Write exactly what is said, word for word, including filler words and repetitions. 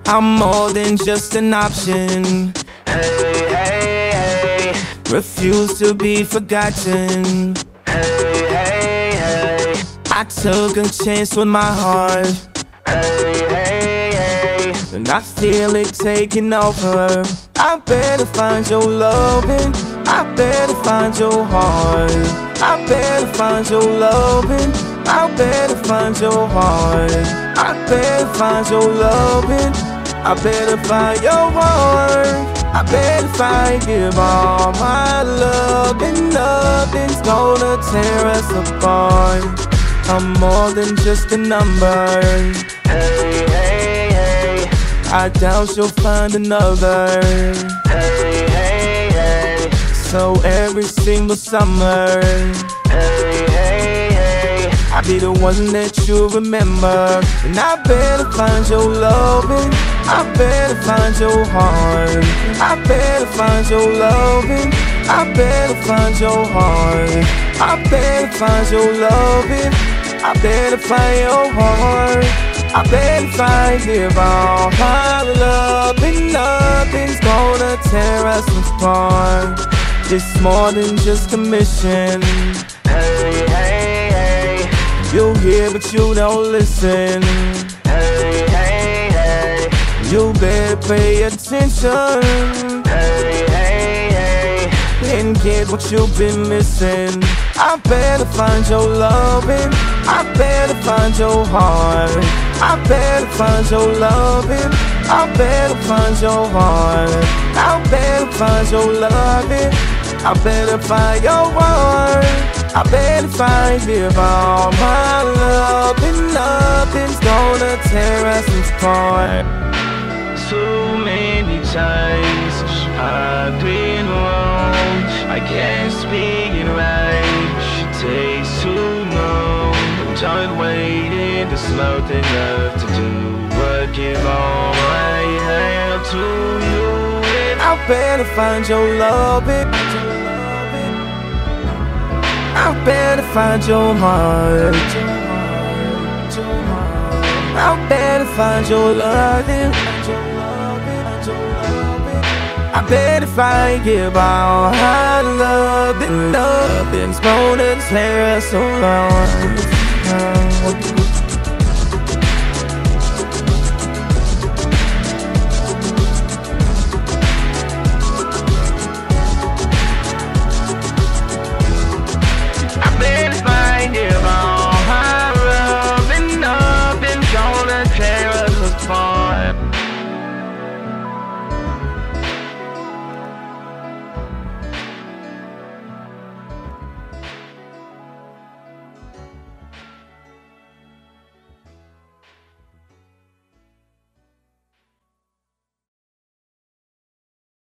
I'm more than just an option. Hey, hey, hey. Refuse to be forgotten. Hey, hey, hey. I took a chance with my heart, Hey, hey, hey. and I feel it taking over. I better find your loving, I better find your heart, I better find your loving, I better find your heart, I better find your loving, I better find your heart, I better find, give all my love, and nothing's gonna tear us apart. I'm more than just a number. Hey, hey, hey. I doubt you'll find another. Hey, hey, hey. So every single summer, Hey, hey, hey. I'll be the one that you remember. And I better find your loving, I better find your heart, I better find your loving, I better find your heart, I better find your loving, I better find your heart, I better find, give all my love, and nothing's gonna tear us apart. It's more than just a mission. Hey, hey, hey. You hear but you don't listen. Hey, hey, hey. You better pay attention Hey, hey, hey. and get what you've been missing. I better find your loving, I better find your heart, I better find your loving, I better find your heart, I better find your loving, I better find your heart, I better find, give all my love, and nothing's gonna tear us apart. So many times I've been wrong. I can't speak it right. It takes too long. I'm done waiting. There's nothing left to do but give all my hand to you. I better find your loving, I better find your heart, I better find your loving, I better find, give all my love, and nothing's gonna tear us apart.